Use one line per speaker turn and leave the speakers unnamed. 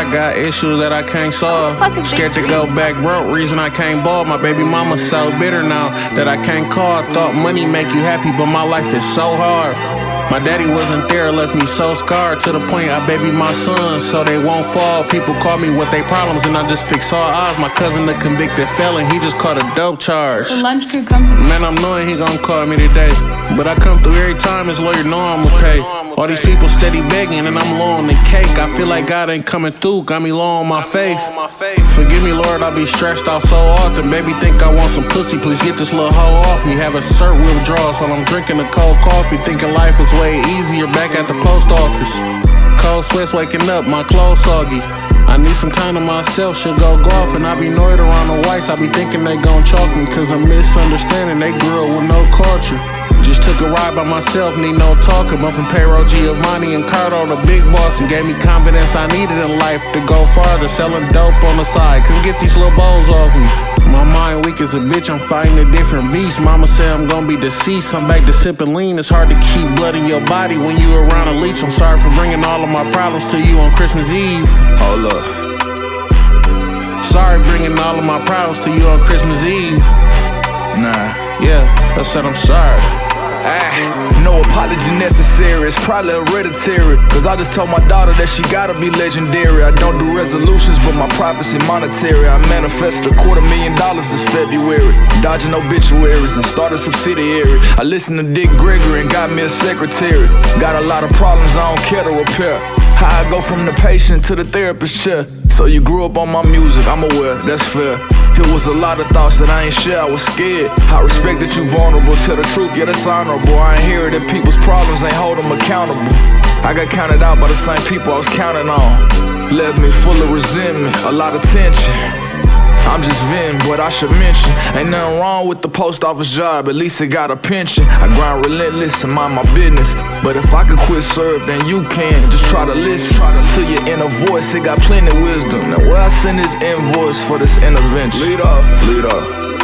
I got issues that I can't solve. Scared to go back broke, reason I can't ball. My baby mama so bitter now that I can't call. Thought money make you happy, but my life is so hard. My daddy wasn't there, left me so scarred to the point I baby my sons so they won't fall. People call me with their problems and I just fix all odds. My cousin a convicted felon, he just caught a dope charge.
The lunch crew company.
Man, I'm knowing he gon' call me today, but I come through every time his lawyer know I'ma pay. All these people steady begging and I'm low on the cake. I feel like God ain't coming through, got me low on my faith. Forgive me, Lord, I be stressed out so often. Baby think I want some pussy, please get this little hoe off me. Have a cert withdrawals while I'm drinking a cold coffee, thinking life is way easier back at the post office. Cold sweats waking up, my clothes soggy. I need some time to myself, should go golf. And I be annoyed around the whites, I be thinking they gon' chalk me. Cause I'm misunderstanding, they grew up with no culture. Just took a ride by myself, need no talking. Bumping payroll, Giovanni and Cardo, the big boss. And gave me confidence I needed in life to go farther. Selling dope on the side, couldn't get these little bowls off me. My mind weak as a bitch, I'm fighting a different beast. Mama said I'm gonna be deceased, I'm back to sipping lean. It's hard to keep blood in your body when you around a leech. I'm sorry for bringing all of my problems to you on Christmas Eve.
Hold up.
Sorry bringing all of my problems to you on Christmas Eve.
Nah.
Yeah, I said I'm sorry.
No apology necessary, it's probably hereditary. Cause I just told my daughter that she gotta be legendary. I don't do resolutions, but my prophecy monetary. I manifest $250,000 this February. Dodging obituaries and start a subsidiary. I listened to Dick Gregory and got me a secretary. Got a lot of problems I don't care to repair. How I go from the patient to the therapist chair. So you grew up on my music, I'm aware, that's fair. It was a lot of thoughts that I ain't share, I was scared. I respect that you vulnerable, tell the truth, yeah that's honorable. I ain't hear that people's problems ain't hold them accountable. I got counted out by the same people I was counting on. Left me full of resentment, a lot of tension. I'm just venting, but I should mention ain't nothing wrong with the post office job, at least it got a pension. I grind relentless and mind my business, but if I could quit serve, then you can. Just try to listen to your inner voice, it got plenty wisdom. Now where I send this invoice for this intervention? Lead up, lead up.